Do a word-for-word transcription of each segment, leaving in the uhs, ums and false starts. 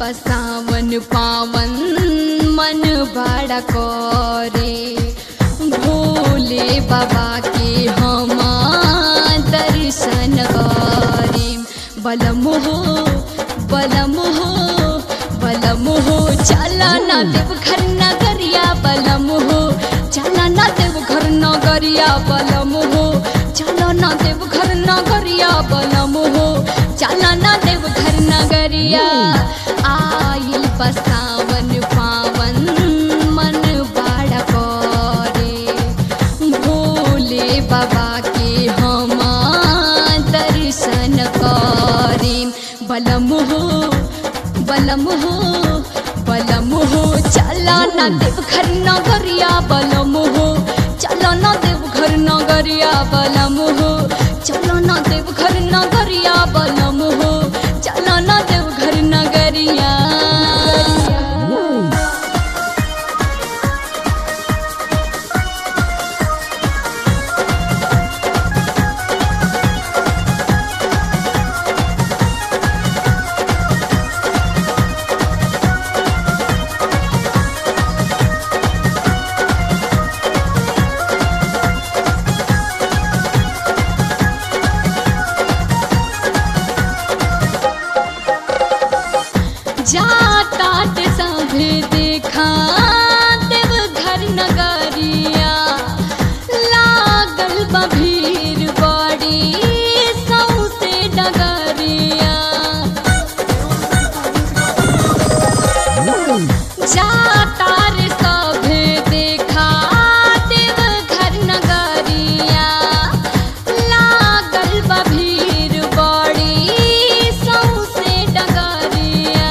बसावन पावन मन बड़ा करे भोले बाबा के हम दर्शन करे। बलम हो बलम हो बलम हो चला ना देवघर नगरिया बलम हो चला ना देवघर नगरिया बलम हो चला ना देवघर नगरिया बलम हो चला ना देवघर नगरिया। आइल बसावन पावन मन बड़ा करे भोले बाबा के हम दर्शन करे। बलम हो बलम हो बलम हो चला ना देवघर नगरिया बलम हो चला ना देवघर नगरिया बलम हो चला ना देवघर नगरिया बलम हो चला ना देवघर नगरिया। जाता ते सभे देखा देवघर नगरिया लागल बा भीड़ बड़ी सौसे डगरिया। जाता रे सभे देखा देवघर नगरिया लागल बा भीड़ बड़ी सौसे डगरिया।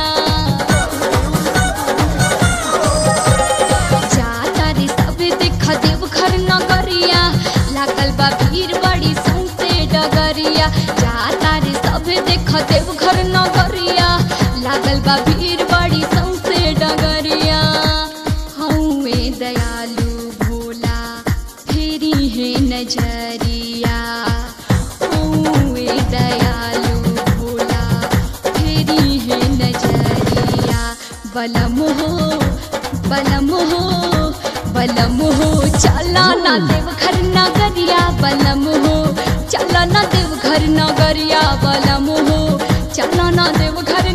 देवघर नगरिया लागल बा भीड़ बड़ी सौसे डगरिया जाता रे सब देख देवघर नगरिया लागल बा भीड़ बड़ी सौसे डगरिया। हौवे दयालु भोला फेरी है नजरिया हौवे दयालु भोला फेरी है नजरिया। बलम हो बलम हो बलम हो चला ना देवघर नगरिया बलम हो चला ना देवघर नगरिया बलम हो चला ना देवघर